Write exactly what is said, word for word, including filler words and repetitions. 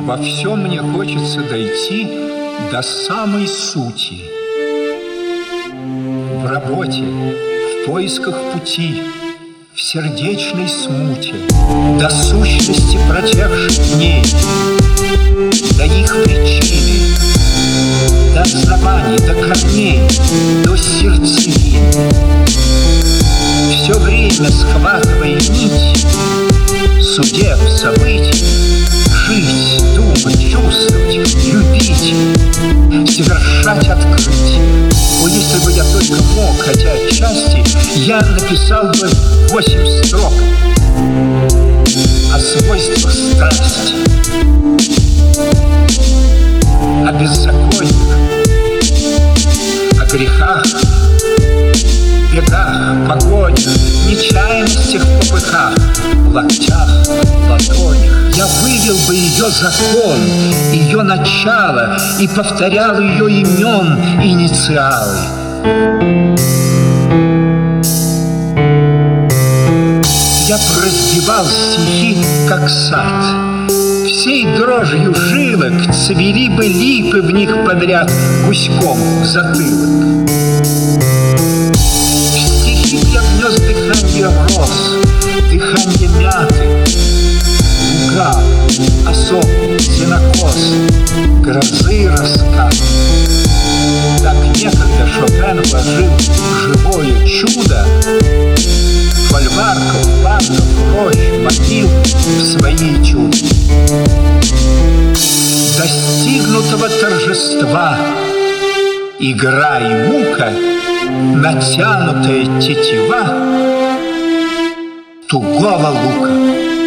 Во всем мне хочется дойти до самой сути. В работе, в поисках пути, в сердечной смуте, до сущности протекших дней, до их причины, до оснований, до корней, до сердцевин. Все время схватывая нить судеб, событий, жить, думать, чувствовать, любить, совершать открытие. О, если бы я только мог, хотя отчасти я написал бы восемь строк о свойствах страсти, о беззакониях, о грехах, бегах, погонях, нечаянностях в попыхах, локтях, ладонях. Я вывел бы ее закон, ее начало и повторял ее имен инициалы. Я раздевал стихи, как сад. Всей дрожью жилок цвели бы липы в них подряд гуськом в затылок. В стихи я внес дыхание роз, дыхание мяты, луга, осок, сенокос, грозы раскат. Так некогда Шопен вложил живое чудо фольварков, парков, рощ, могил в свои этюды. Достигнутого торжества, игра и мука, натянутая тетива тугого лука.